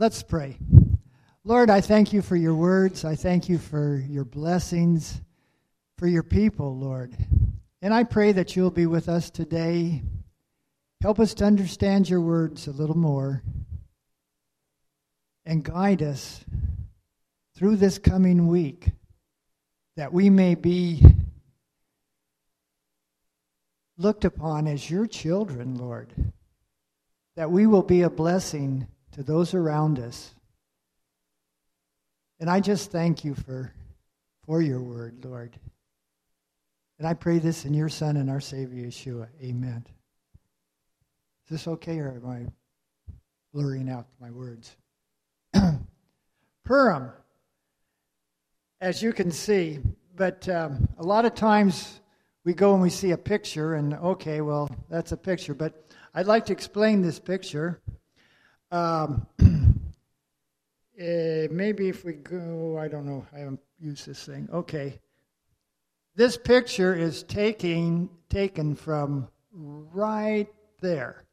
Let's pray. Lord, I thank you for your words. I thank you for your blessings, for your people, Lord. And I pray that you'll be with us today. Help us to understand your words a little more and guide us through this coming week, that we may be looked upon as your children, Lord, that we will be a blessing to those around us. And I just thank you for your word, Lord. And I pray this in your Son and our Savior, Yeshua. Amen. Is this okay, or am I blurring out my words? Purim, as you can see, but a lot of times we go and we see a picture, and okay, well, that's a picture. But I'd like to explain this picture. Maybe if we go, I don't know, I haven't used this thing. Okay. This picture is taken from right there.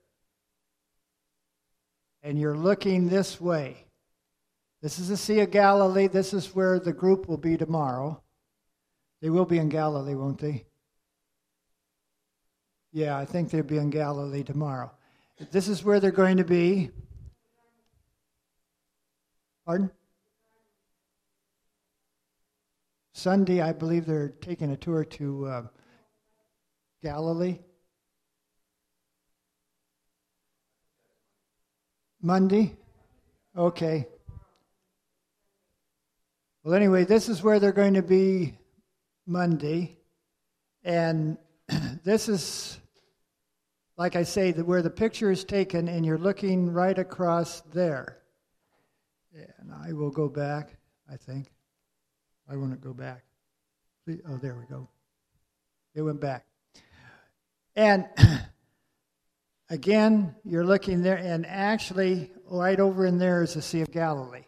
And you're looking this way. This is the Sea of Galilee. This is where the group will be tomorrow. They will be in Galilee, won't they? Yeah, I think they'll be in Galilee tomorrow. This is where they're going to be. Pardon? Sunday, I believe they're taking a tour to Galilee. Monday? Okay. Well, anyway, this is where they're going to be Monday. And this is, like I say, where the picture is taken, and you're looking right across there. And I will go back, I think. I want to go back. Oh, there we go. It went back. And again, you're looking there, and actually, right over in there is the Sea of Galilee.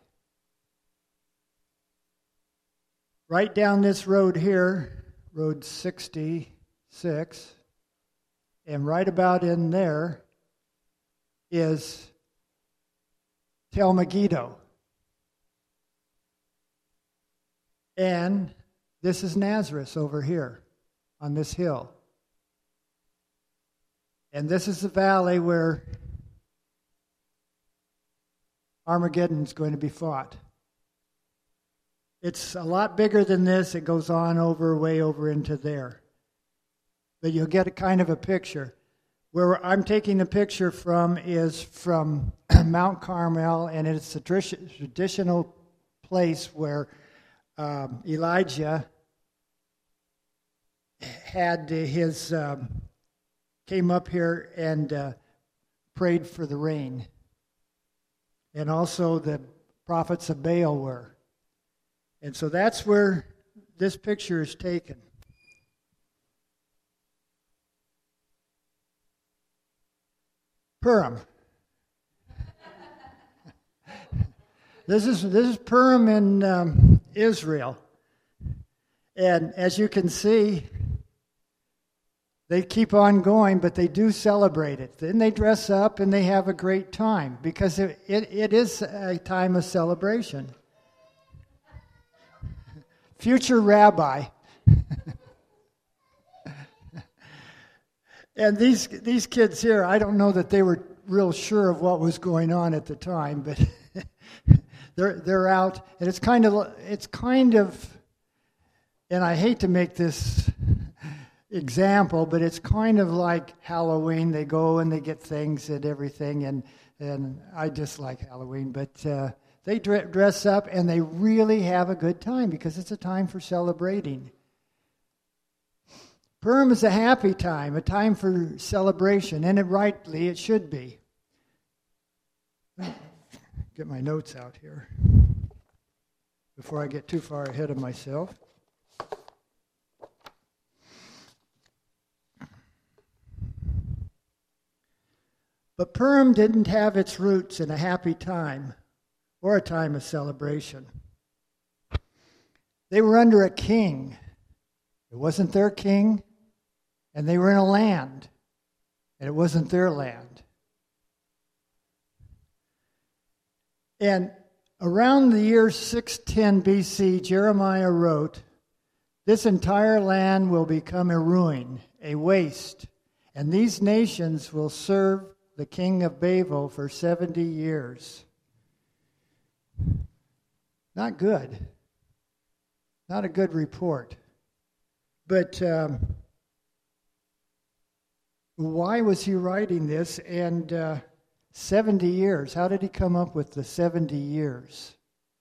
Right down this road here, Road 66, and right about in there is Tel Megiddo. And this is Nazareth over here on this hill. And this is the valley where Armageddon's going to be fought. It's a lot bigger than this. It goes on way over into there. But you'll get a kind of a picture. Where I'm taking the picture from is from Mount Carmel, and it's a traditional place where Elijah had came up here and prayed for the rain. And also the prophets of Baal were. And so that's where this picture is taken. Purim. This is Purim in Israel. And as you can see, they keep on going, but they do celebrate it. Then they dress up and they have a great time because it is a time of celebration. Future rabbi. And these kids here, I don't know that they were real sure of what was going on at the time, but they're out, and it's kind of, and I hate to make this example, but it's kind of like Halloween. They go and they get things and everything, and I just like Halloween, but they dress up and they really have a good time because it's a time for celebrating. Purim is a happy time, a time for celebration, and rightly it should be. Get my notes out here before I get too far ahead of myself. But Purim didn't have its roots in a happy time or a time of celebration. They were under a king. It wasn't their king. And they were in a land, and it wasn't their land. And around the year 610 BC, Jeremiah wrote, "This entire land will become a ruin, a waste, and these nations will serve the king of Babel for 70 years." Not good. Not a good report. But why was he writing this? And 70 years. How did he come up with the 70 years?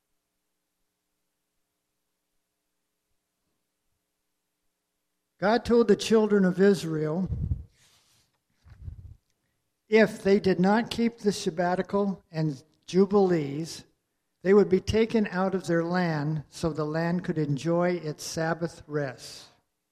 God told the children of Israel, if they did not keep the sabbatical and jubilees, they would be taken out of their land so the land could enjoy its Sabbath rest.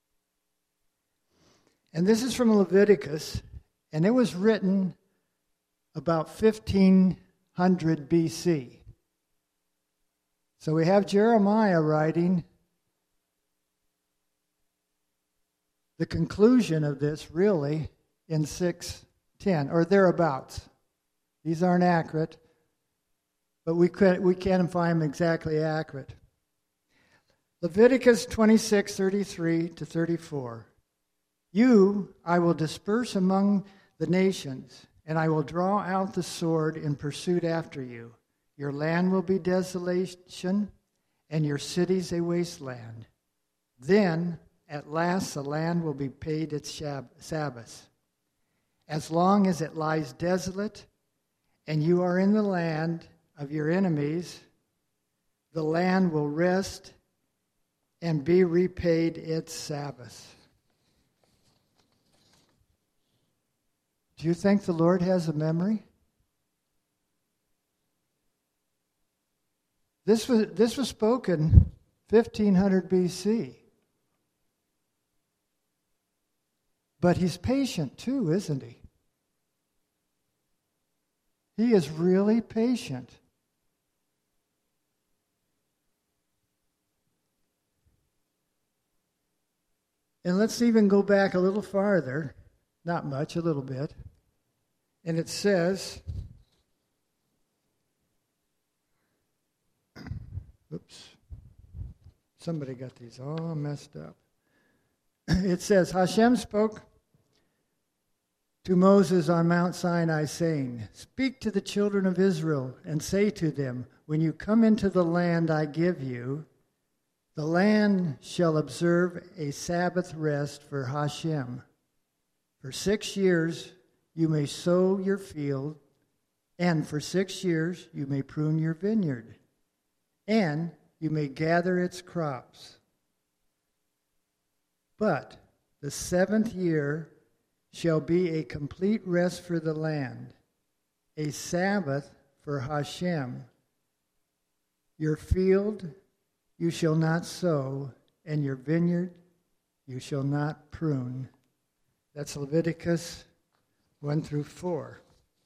And this is from Leviticus, and it was written about 1500 BC. So we have Jeremiah writing the conclusion of this really in 610 or thereabouts. These aren't accurate, but we can't find them exactly accurate. Leviticus 26:33 to 34. You I will disperse among the nations, and I will draw out the sword in pursuit after you. Your land will be desolation, and your cities a wasteland. Then, at last, the land will be paid its Sabbaths. As long as it lies desolate, and you are in the land of your enemies, the land will rest and be repaid its Sabbath. Do you think the Lord has a memory? This was spoken 1500 BC. But he's patient too, isn't he? He is really patient. And let's even go back a little farther. Not much, a little bit. And it says, oops, somebody got these all messed up. It says, Hashem spoke to Moses on Mount Sinai, saying, "Speak to the children of Israel and say to them, when you come into the land I give you, the land shall observe a Sabbath rest for Hashem. For 6 years you may sow your field, and for 6 years you may prune your vineyard, and you may gather its crops. But the 7th year shall be a complete rest for the land, a Sabbath for Hashem. Your field you shall not sow, and your vineyard you shall not prune." That's Leviticus 1 through 4.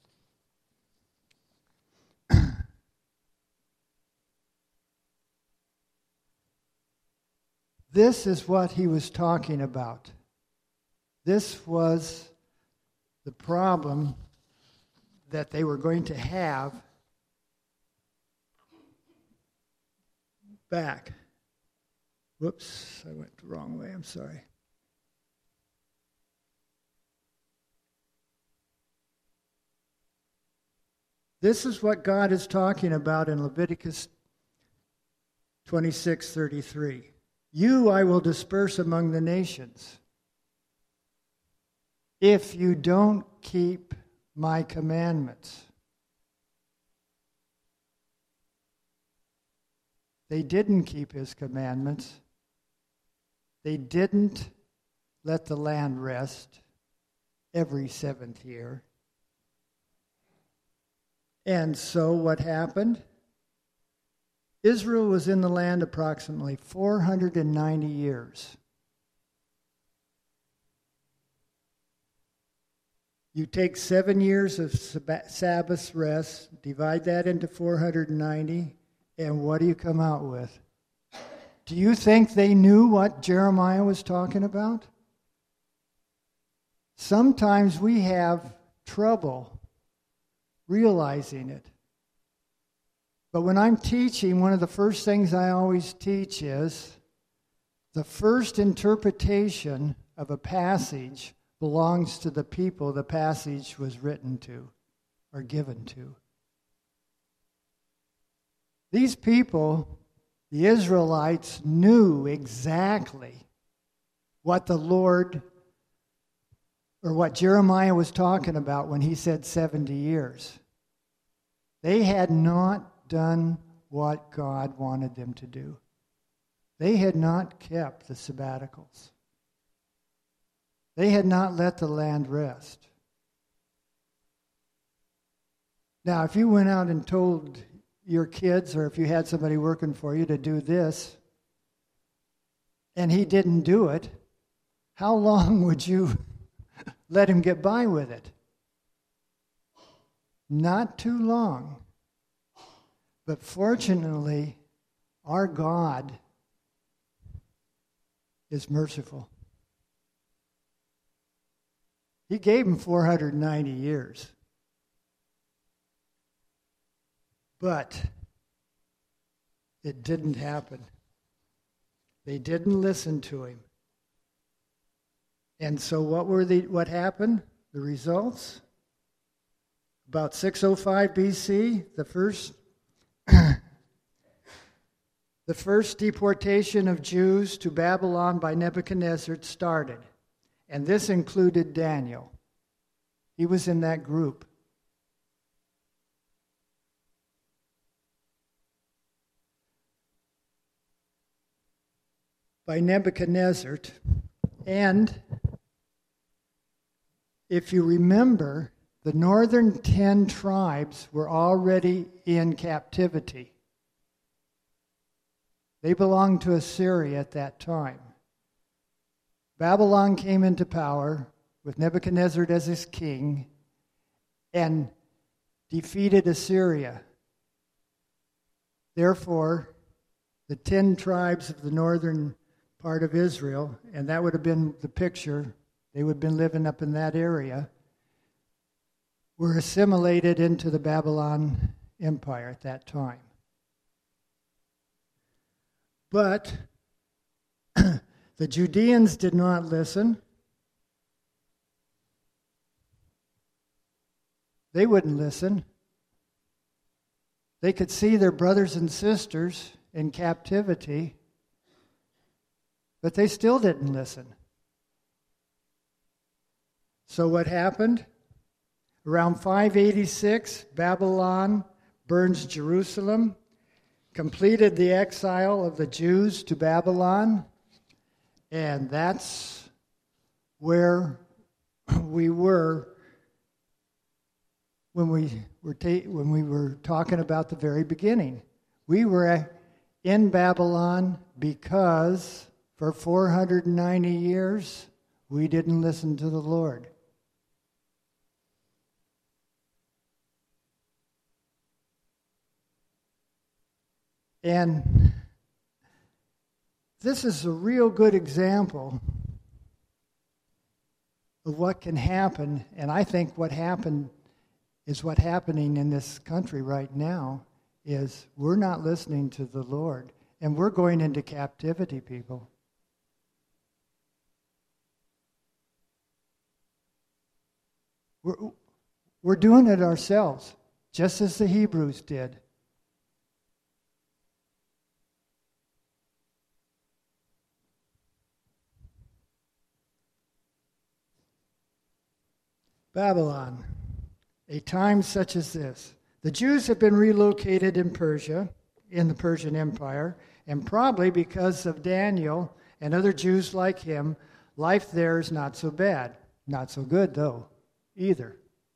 This is what he was talking about. This was the problem that they were going to have back. Whoops, I went the wrong way, I'm sorry. This is what God is talking about in Leviticus 26:33. You I will disperse among the nations if you don't keep my commandments. They didn't keep his commandments. They didn't let the land rest every 7th year. And so what happened? Israel was in the land approximately 490 years. You take 7 years of Sabbath rest, divide that into 490, and what do you come out with? Do you think they knew what Jeremiah was talking about? Sometimes we have trouble realizing it. But when I'm teaching, one of the first things I always teach is the first interpretation of a passage belongs to the people the passage was written to or given to. These people, the Israelites, knew exactly what the Lord, or what Jeremiah was talking about when he said 70 years. They had not done what God wanted them to do. They had not kept the sabbaticals. They had not let the land rest. Now, if you went out and told your kids, or if you had somebody working for you to do this, and he didn't do it, how long would you let him get by with it? Not too long. But fortunately, our God is merciful. He gave him 490 years. But it didn't happen. They didn't listen to him. And so what happened? The results? About 605 BC, the first deportation of Jews to Babylon by Nebuchadnezzar started. And this included Daniel. He was in that group. By Nebuchadnezzar. And if you remember, the northern 10 tribes were already in captivity. They belonged to Assyria at that time. Babylon came into power with Nebuchadnezzar as his king and defeated Assyria. Therefore, the 10 tribes of the northern part of Israel, and that would have been the picture, they would have been living up in that area, were assimilated into the Babylon Empire at that time. But the Judeans did not listen. They wouldn't listen. They could see their brothers and sisters in captivity, but they still didn't listen. So what happened? Around 586, Babylon burns Jerusalem, completed the exile of the Jews to Babylon, and that's where we were when we were talking about the very beginning. We were in Babylon because for 490 years we didn't listen to the Lord. And this is a real good example of what can happen, and I think what happened is what's happening in this country right now is we're not listening to the Lord, and we're going into captivity, people. We're doing it ourselves, just as the Hebrews did. Babylon, a time such as this. The Jews have been relocated in Persia, in the Persian Empire, and probably because of Daniel and other Jews like him, life there is not so bad. Not so good, though, either.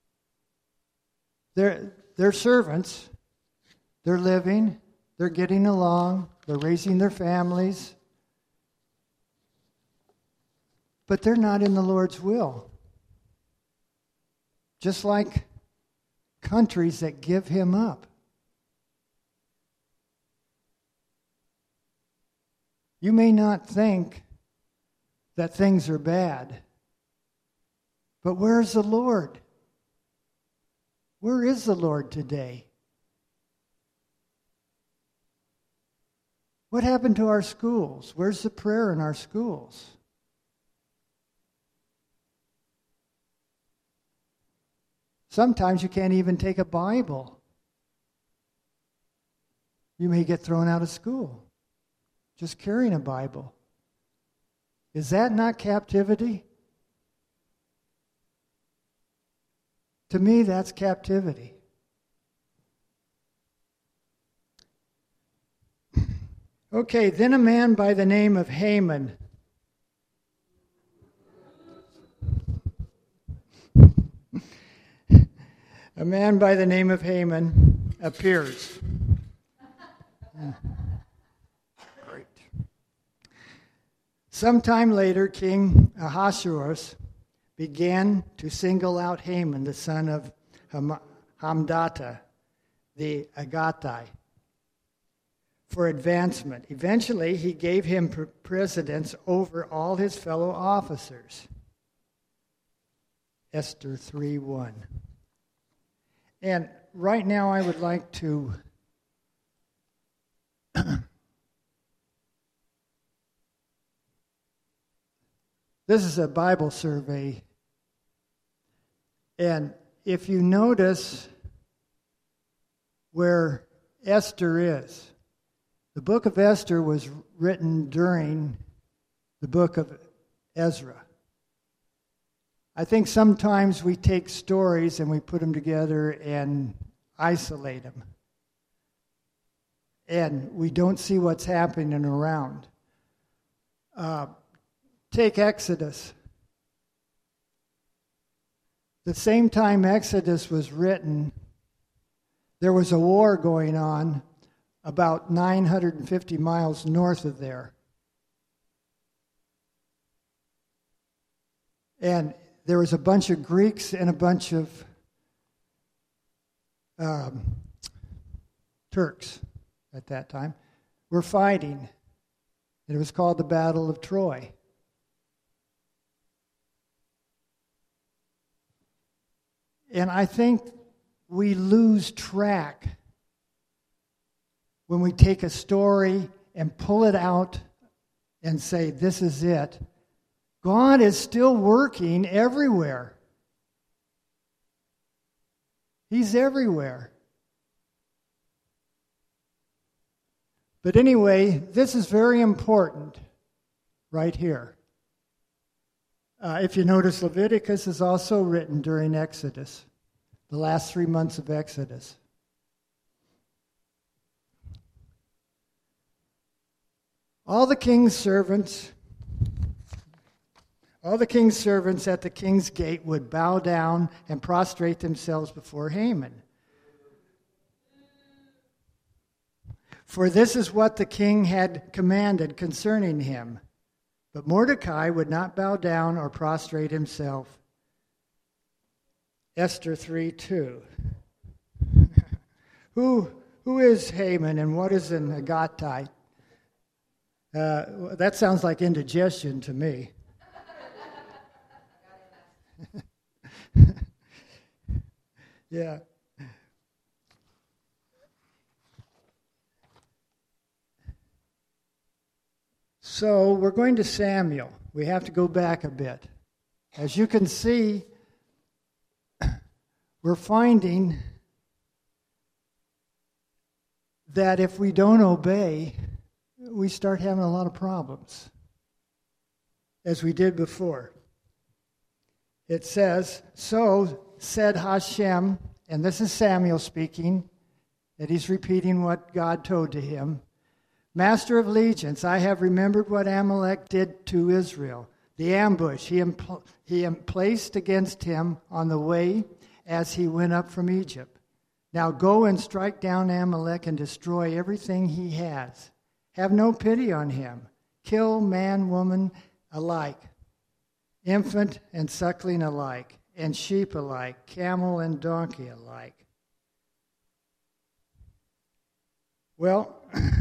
They're servants. They're living. They're getting along. They're raising their families. But they're not in the Lord's will. Just like countries that give him up. You may not think that things are bad, but where's the Lord? Where is the Lord today? What happened to our schools? Where's the prayer in our schools? Sometimes you can't even take a Bible. You may get thrown out of school just carrying a Bible. Is that not captivity? To me, that's captivity. Okay, then a man by the name of Haman. A man by the name of Haman appears. Great. Sometime later, King Ahasuerus began to single out Haman, the son of Hamdata, the Agatai, for advancement. Eventually, he gave him precedence over all his fellow officers. Esther 3:1. And right now I would like to this is a Bible survey. And if you notice where Esther is, the book of Esther was written during the book of Ezra. I think sometimes we take stories and we put them together and isolate them. And we don't see what's happening around. Take Exodus. The same time Exodus was written, there was a war going on about 950 miles north of there. And there was a bunch of Greeks and a bunch of Turks at that time were fighting. It was called the Battle of Troy. And I think we lose track when we take a story and pull it out and say, this is it. God is still working everywhere. He's everywhere. But anyway, this is very important right here. If you notice, Leviticus is also written during Exodus, the last 3 months of Exodus. All the king's servants at the king's gate would bow down and prostrate themselves before Haman. For this is what the king had commanded concerning him. But Mordecai would not bow down or prostrate himself. Esther 3:2. Who is Haman and what is an Agatai? That sounds like indigestion to me. Yeah. So we're going to Samuel. We have to go back a bit. As you can see, we're finding that if we don't obey, we start having a lot of problems, as we did before. It says, so said Hashem, and this is Samuel speaking, that he's repeating what God told to him. Master of legions, I have remembered what Amalek did to Israel, the ambush he placed against him on the way as he went up from Egypt. Now go and strike down Amalek and destroy everything he has. Have no pity on him. Kill man, woman alike, infant and suckling alike, and sheep alike, camel and donkey alike. Well,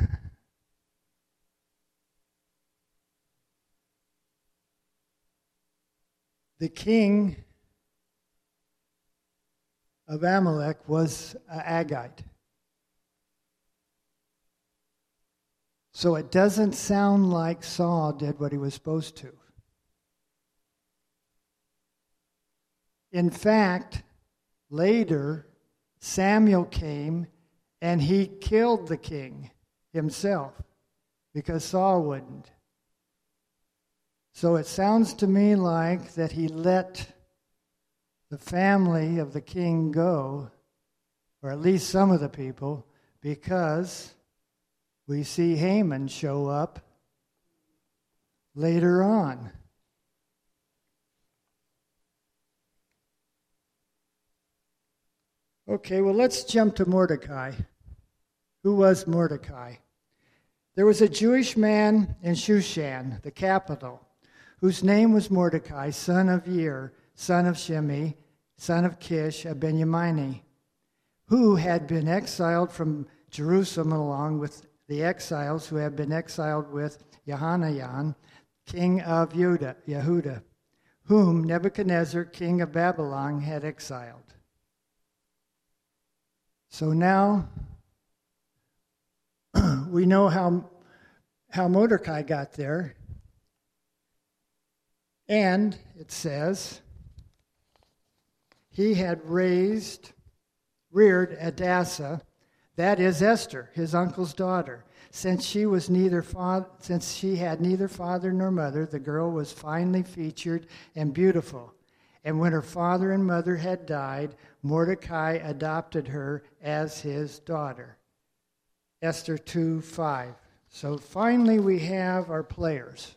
the king of Amalek was Agagite. So it doesn't sound like Saul did what he was supposed to. In fact, later, Samuel came and he killed the king himself because Saul wouldn't. So it sounds to me like that he let the family of the king go, or at least some of the people, because we see Haman show up later on. Okay, well, let's jump to Mordecai. Who was Mordecai? There was a Jewish man in Shushan, the capital, whose name was Mordecai, son of Yair, son of Shimei, son of Kish, a Benjamini, who had been exiled from Jerusalem along with the exiles who had been exiled with Jehananan, king of Yehuda, whom Nebuchadnezzar, king of Babylon, had exiled. So now we know how Mordecai got there. And it says he had reared Hadassah, that is Esther, his uncle's daughter. Since she had neither father nor mother, the girl was finely featured and beautiful. And when her father and mother had died, Mordecai adopted her as his daughter. Esther 2:5. So finally we have our players.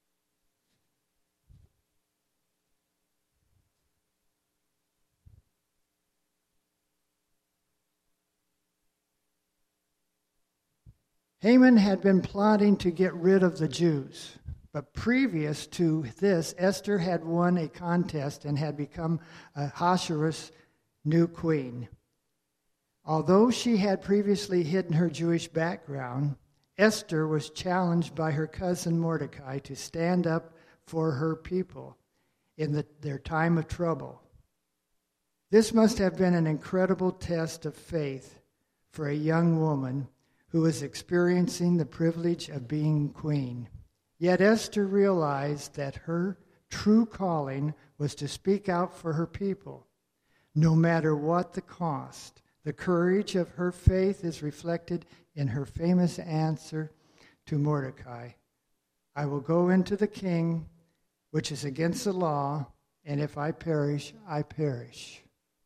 Haman had been plotting to get rid of the Jews, but previous to this, Esther had won a contest and had become Ahasuerus' new queen. Although she had previously hidden her Jewish background, Esther was challenged by her cousin Mordecai to stand up for her people in their time of trouble. This must have been an incredible test of faith for a young woman who was experiencing the privilege of being queen. Yet Esther realized that her true calling was to speak out for her people, no matter what the cost. The courage of her faith is reflected in her famous answer to Mordecai. I will go into the king, which is against the law, and if I perish, I perish.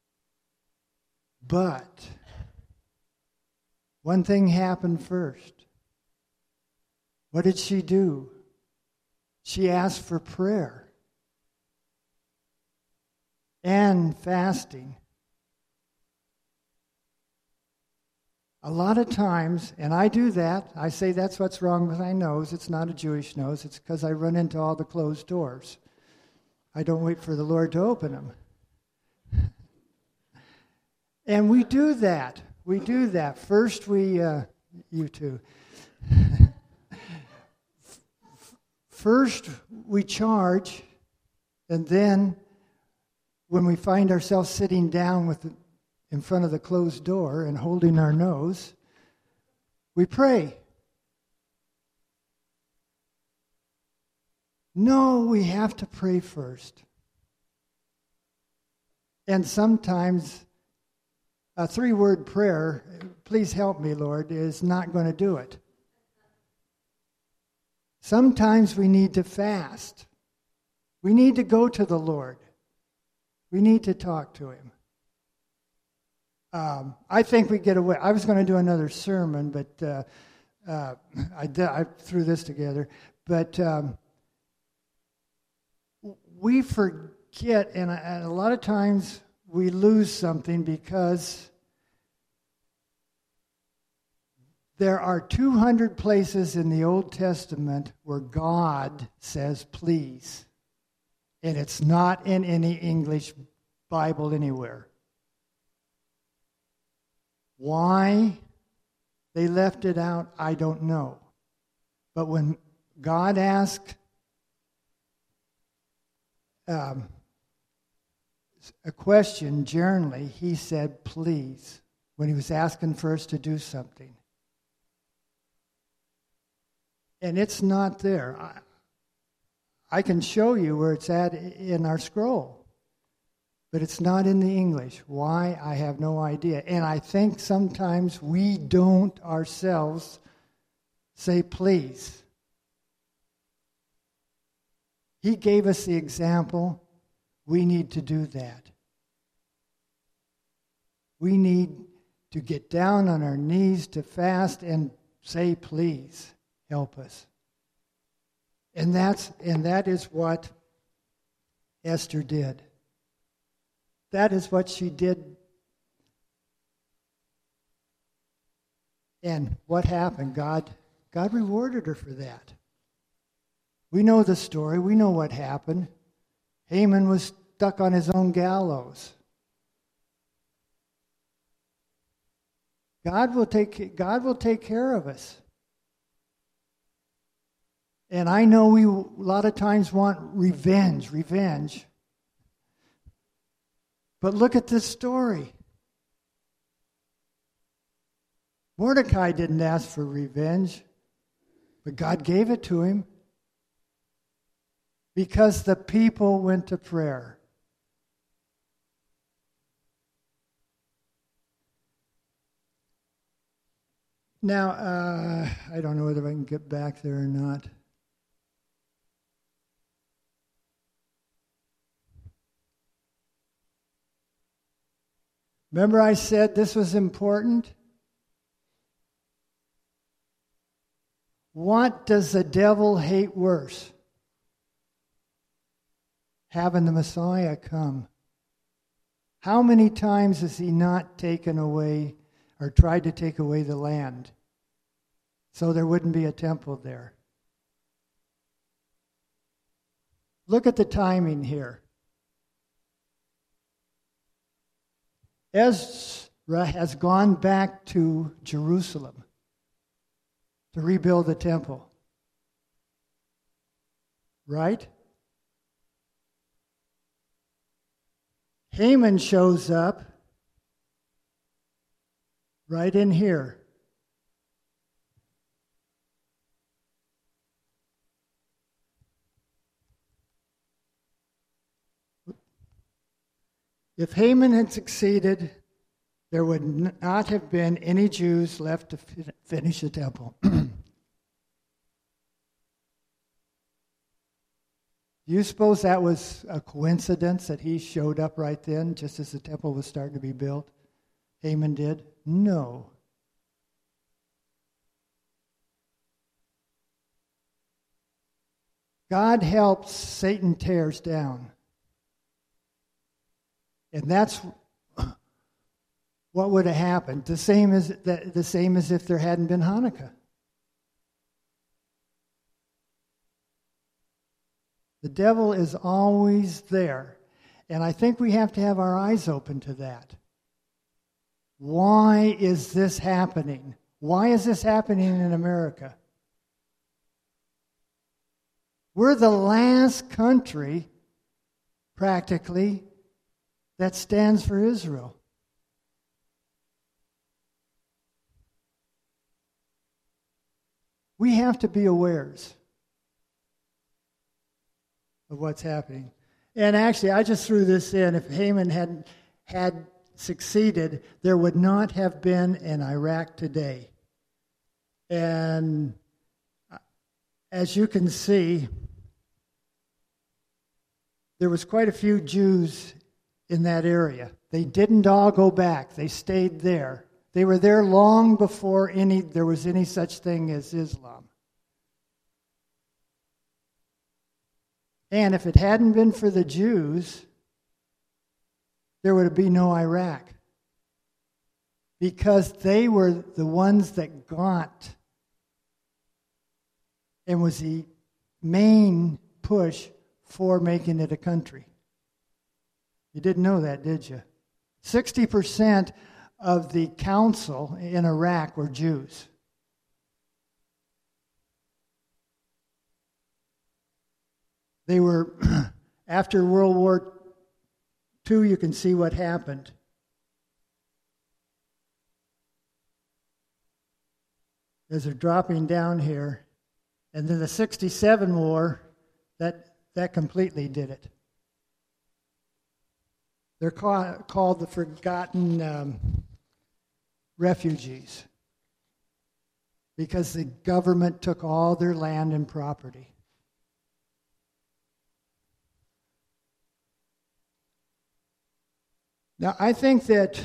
But one thing happened first. What did she do? She asked for prayer and fasting. A lot of times, and I do that, I say that's what's wrong with my nose. It's not a Jewish nose. It's because I run into all the closed doors. I don't wait for the Lord to open them. And we do that. We do that. First you two. First we charge, and then when we find ourselves sitting down in front of the closed door and holding our nose, we pray. No, we have to pray first. And sometimes a 3-word prayer, please help me, Lord, is not going to do it. Sometimes we need to fast. We need to go to the Lord. We need to talk to Him. I think we get away. I was going to do another sermon, but I threw this together. But we forget, and a lot of times we lose something because there are 200 places in the Old Testament where God says please. And it's not in any English Bible anywhere. Why they left it out, I don't know. But when God asked a question, generally, He said please, when He was asking for us to do something. And it's not there. I can show you where it's at in our scroll, but it's not in the English. Why? I have no idea. And I think sometimes we don't ourselves say please. He gave us the example. We need to do that. We need to get down on our knees to fast and say, please, help us. And that is what Esther did. That is what she did. And what happened? God rewarded her for that. We know the story. We know what happened. Haman was stuck on his own gallows. God will take care of us. And I know we a lot of times want revenge. But look at this story. Mordecai didn't ask for revenge, but God gave it to him because the people went to prayer. Now, I don't know whether I can get back there or not. Remember I said this was important? What does the devil hate worse? Having the Messiah come. How many times has he not taken away or tried to take away the land so there wouldn't be a temple there? Look at the timing here. Ezra has gone back to Jerusalem to rebuild the temple. Right? Haman shows up right in here. If Haman had succeeded, there would not have been any Jews left to finish the temple. Do you suppose that was a coincidence that he showed up right then, just as the temple was starting to be built? Haman did? No. God helps, Satan tears down. And that's what would have happened. The same as if there hadn't been Hanukkah. The devil is always there. And I think we have to have our eyes open to that. Why is this happening? Why is this happening in America? We're the last country, practically, that stands for Israel. We have to be awares of what's happening. And actually, I just threw this in. If Haman had succeeded, there would not have been an Iraq today. And as you can see, there was quite a few Jews in that area. They didn't all go back. They stayed there. They were there long before there was any such thing as Islam. And if it hadn't been for the Jews, there would be no Iraq. Because they were the ones that got and was the main push for making it a country. You didn't know that, did you? 60% of the council in Iraq were Jews. They were, after World War II, you can see what happened. As they're dropping down here, And then the 67 war, that completely did it. They're called the forgotten refugees because the government took all their land and property. Now, I think that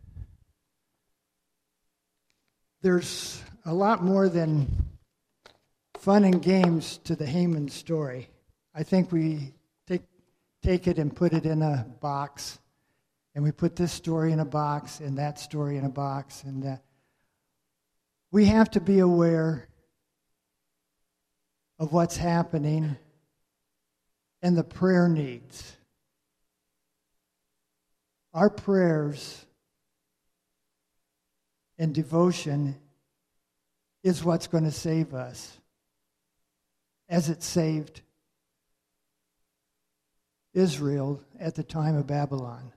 there's a lot more than fun and games to the Haman story. I think we take it and put it in a box, and we put this story in a box and that story in a box, and that. We have to be aware of what's happening and the prayer needs. Our prayers and devotion is what's going to save us, as it saved Israel at the time of Babylon.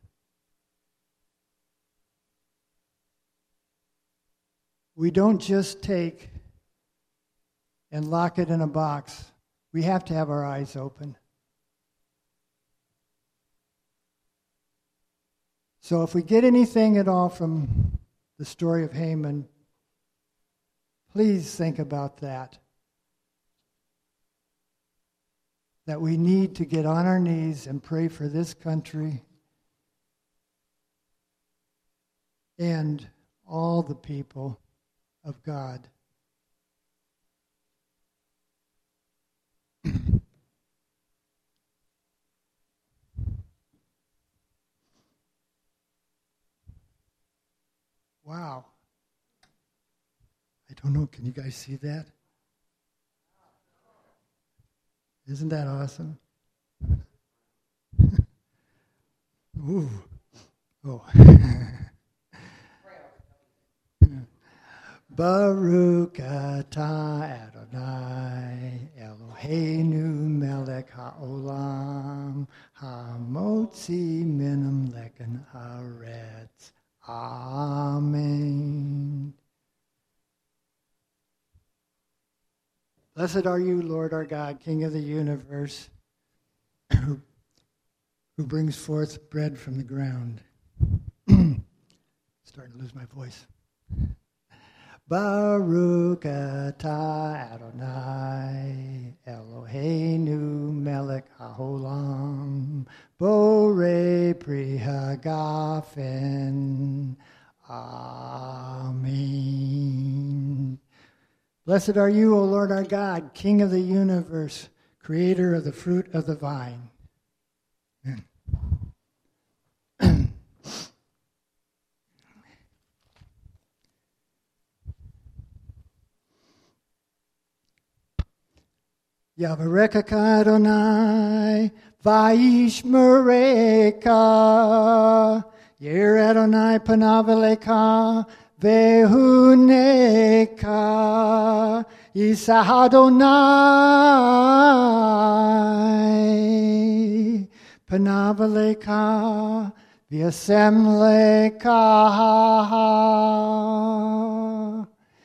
We don't just take and lock it in a box. We have to have our eyes open. So if we get anything at all from the story of Haman, please think about that. That we need to get on our knees and pray for this country and all the people of God. Wow. I don't know, can you guys see that? Isn't that awesome? Ooh. Oh. Baruch atah Adonai Eloheinu melech haolam hamotzi min leken haaretz. Amen. Blessed are you, Lord our God, King of the universe, who brings forth bread from the ground. Starting to lose my voice. Baruch atah Adonai Eloheinu melech haolam borei pri hagafen. Amen. Blessed are you, O Lord our God, King of the universe, creator of the fruit of the vine. Amen. Yavarekaka Adonai, Vaishmereka, Yer Adonai Panavaleka, Vehuneka, Isa Adonai, Panavaleka, Vyasemleka,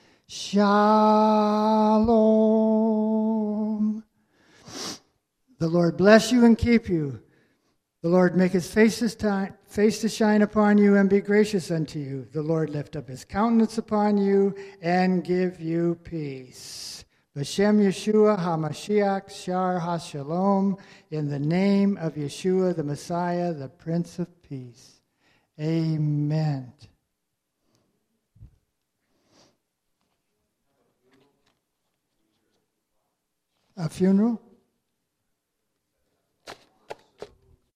Shalom. The Lord bless you and keep you. The Lord make his face to shine upon you and be gracious unto you. The Lord lift up his countenance upon you and give you peace. B'Shem Yeshua HaMashiach Shar HaShalom, in the name of Yeshua the Messiah, the Prince of Peace. Amen. A funeral?